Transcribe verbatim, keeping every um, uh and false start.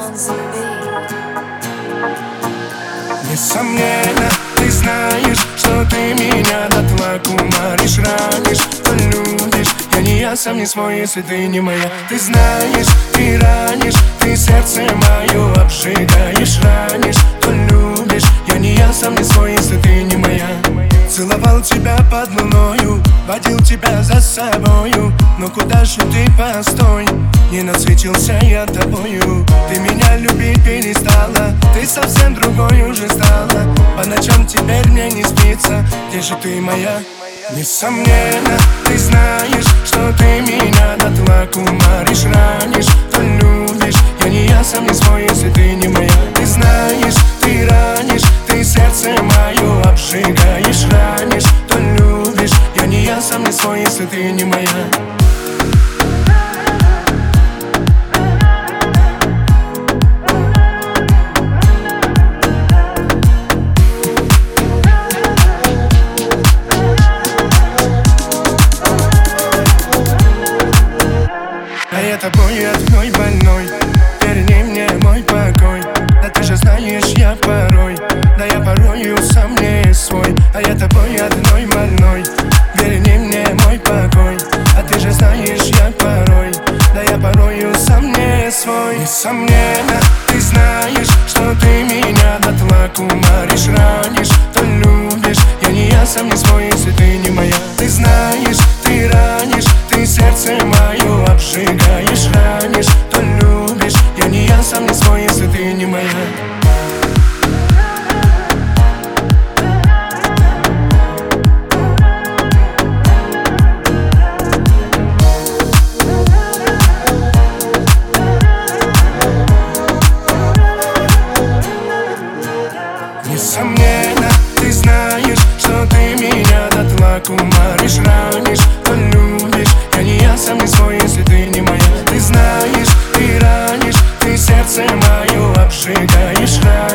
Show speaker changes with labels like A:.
A: Несомненно, ты знаешь, что ты меня дотла кумаришь, ранишь, полюбишь. Я не я, сам не свой, если ты не моя. Ты знаешь, ты ранишь, ты сердце мое обжигаешь, ранишь, полюбишь. Я не я, сам не свой, если ты не моя. Целовал тебя под луною, водил тебя за собою. Но куда же ты, постой, не насытился я тобою. Ты меня любить перестала, ты совсем другой уже стала. По ночам теперь мне не спится, где же ты моя? Несомненно, ты знаешь, что ты меня дотла кумаришь, ранишь, полюбишь. Я не я, сам не свой, если ты не моя. Ты знаешь, ты ранишь, ты сердце мое обжигаешь, ранишь, полюбишь. Я не я, сам не свой, если ты не моя. А я тобой одной больной, верни мне мой покой. Да ты же знаешь, я порой, да я порою сам не свой. А я тобой одной больной, верни мне мой покой. А ты же знаешь, я порой, да я порою сам не свой. Несомненно, ты знаешь, что ты меня дотла кумаришь, ранишь, полюбишь. Я не я, сам не свой, если ты не моя. Ты знаешь, ты ранишь, ты сердце мое обжигаешь, ранишь, полюбишь. Я не я, сам не свой, если ты не моя. Несомненно, ты знаешь, что ты меня дотла кумаришь, ранишь, полюбишь. Я не я, сам не свой, если ты не моя. Ты знаешь, ты ранишь, ты сердце мое обжигаешь, ранишь.